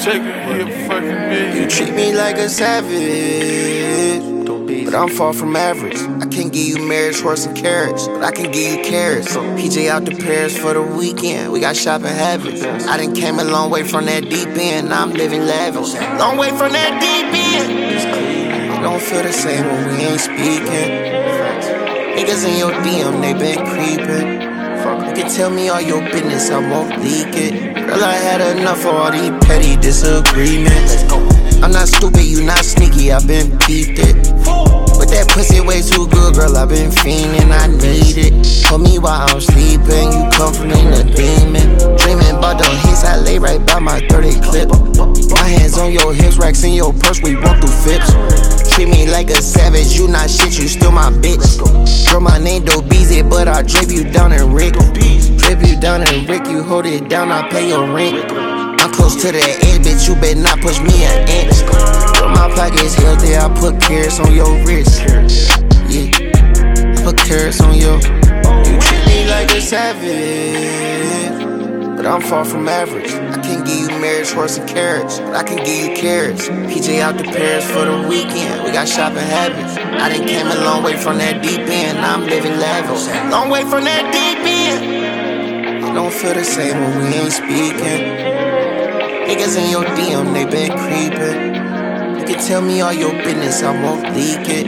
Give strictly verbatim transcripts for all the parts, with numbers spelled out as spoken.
check it, he a fucking million. You treat me like a savage, but I'm far from average. I can't give you marriage, horse, and carriage, but I can give you carrots. P J out to Paris for the weekend, we got shopping habits. I done came a long way from that deep end, now I'm living lavish. Long way from that deep end. It don't feel the same when we ain't speaking. Niggas in your D M, they been creeping. You can tell me all your business, I won't leak it. Girl, I had enough of all these petty disagreements. I'm not stupid, you not sneaky, I been beat it. But that pussy way too good, girl, I been fiending, I need it. Put me while I'm sleeping, you comforting the demon. Dreaming about the hits, I lay right by my thirty clip. My hands on your hips, racks in your purse, we walk through fips. Treat me like a savage, you not shit, you still my bitch. Girl, my name Do Beezy, but I drape you down in Rick. Drape you down in Rick, you hold it down, I pay your rent. I'm close to the edge, bitch, you better not push me an inch. Girl, my pocket's healthy, I put carrots on your wrist. Yeah, I put carrots on your. You treat me like a savage, but I'm far from average. I can't give you marriage, horse, and carriage, but I can give you carrots. P J out to Paris for the weekend, we got shopping habits. I done came a long way from that deep end, now I'm living lavish. Long way from that deep end. It don't feel the same when we ain't speaking. Niggas in your D M, they been creeping. You can tell me all your business, I won't leak it.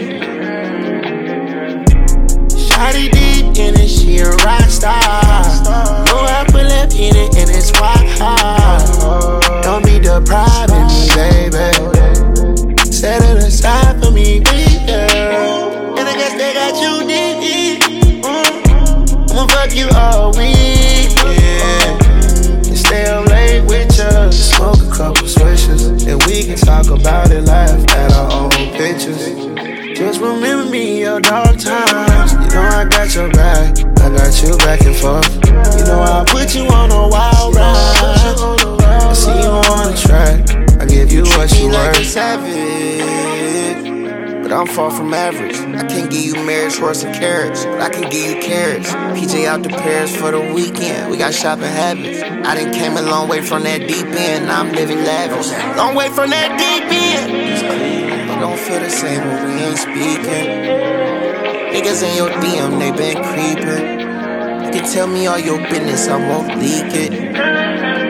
Shawty deep in it, she a rock star. Know I pull up in it and it's rock hard. Don't be depriving me, baby. Set it aside for me, baby. And I guess they got you deep. Mm. I'ma fuck you all week, yeah. And stay up late with you. Smoke a couple swishers, and we can talk about it, laugh at our own pictures. Just remember me in your dark times. You know I got your back, I got you back and forth. You know I put you on a wild ride. I see you on the track, I give you what you like a worth. savage, but I'm far from average. I can't give you marriage, horse, and carriage, but I can give you carrots. P J out to Paris for the weekend, we got shopping habits. I done came a long way from that deep end, now I'm living lavish. Long way from that deep end. It don't feel the same when we ain't speaking. Niggas in your D M, they been creeping. You can tell me all your business, I won't leak it.